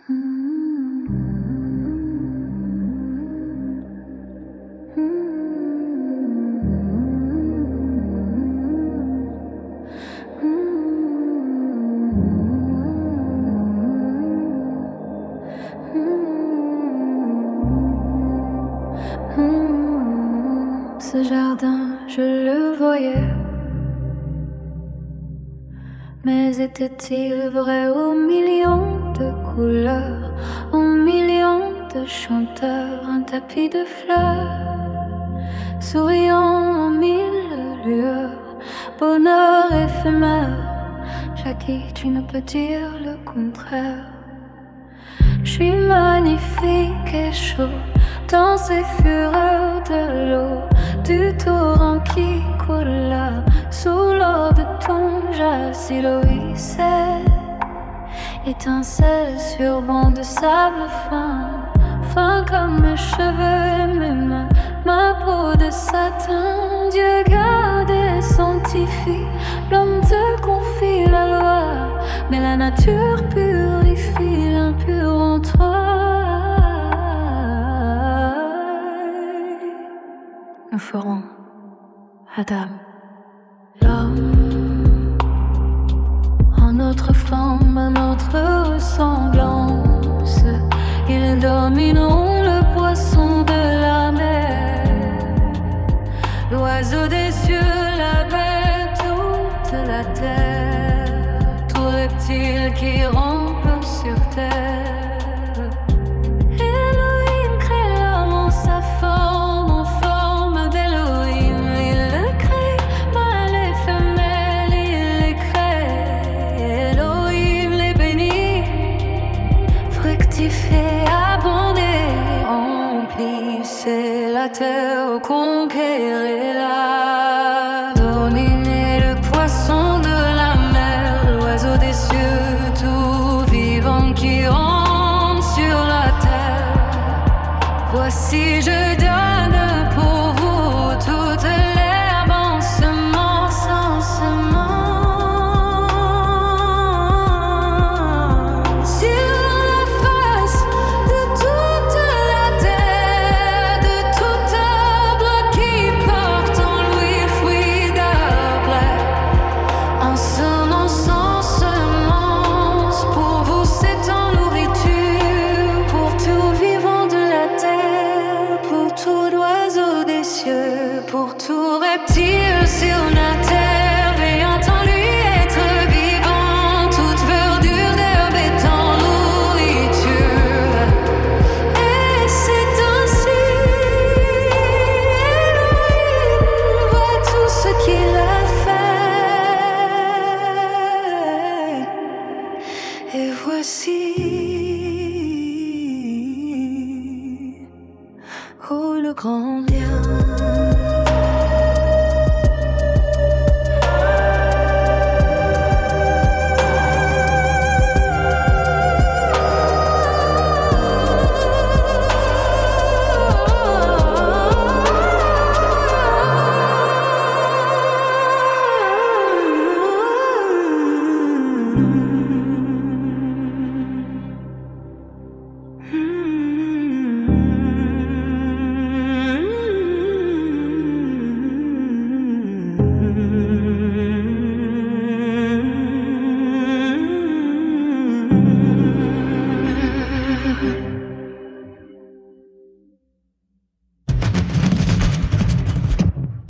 Ce jardin, je le voyais, mais était-il vrai aux millions de couleurs, aux millions de chanteurs, un tapis de fleurs, souriant en mille lueurs, bonheur éphémère, Jackie, tu ne peux dire le contraire. Je suis magnifique et chaud dans ces fureurs de l'eau, du torrent qui coule là, sous l'or de ton jas, Héloïse, étincelle sur banc de sable fin, fin comme mes cheveux et mes mains, ma peau de satin. Dieu garde et sanctifie, l'homme te confie la loi, mais la nature purifie l'impur en toi. Nous ferons Adam, l'homme, en notre forme, à notre ressemblance. Ils domineront le poisson de la mer, l'oiseau des cieux, la bête, toute la terre, tout reptile qui rampe sur terre. Elohim crée l'homme en sa forme, en forme d'Elohim. Il le crée, mâle et femelle, il les crée. Elohim les bénit, fructifiez, abondez, remplissez la terre, conquérez-la. Dominez le poisson de la mer, l'oiseau des cieux, tout vivant qui rampe sur la terre. Voici je donne pour vous toute l'herbe en semence, en semence. Sur la face de toute la terre, de tout arbre qui porte en lui fruit d'arbre, en semence, en semence. Pour vous c'est en nourriture, pour tout vivant de la terre, pour tout oiseau des cieux, pour tout reptile sur la terre, ayant en lui être vivant, toute verdure d'herbe est en nourriture. Et c'est ainsi, Elohim voit tout ce qu'il a fait. Et voici, oh le grand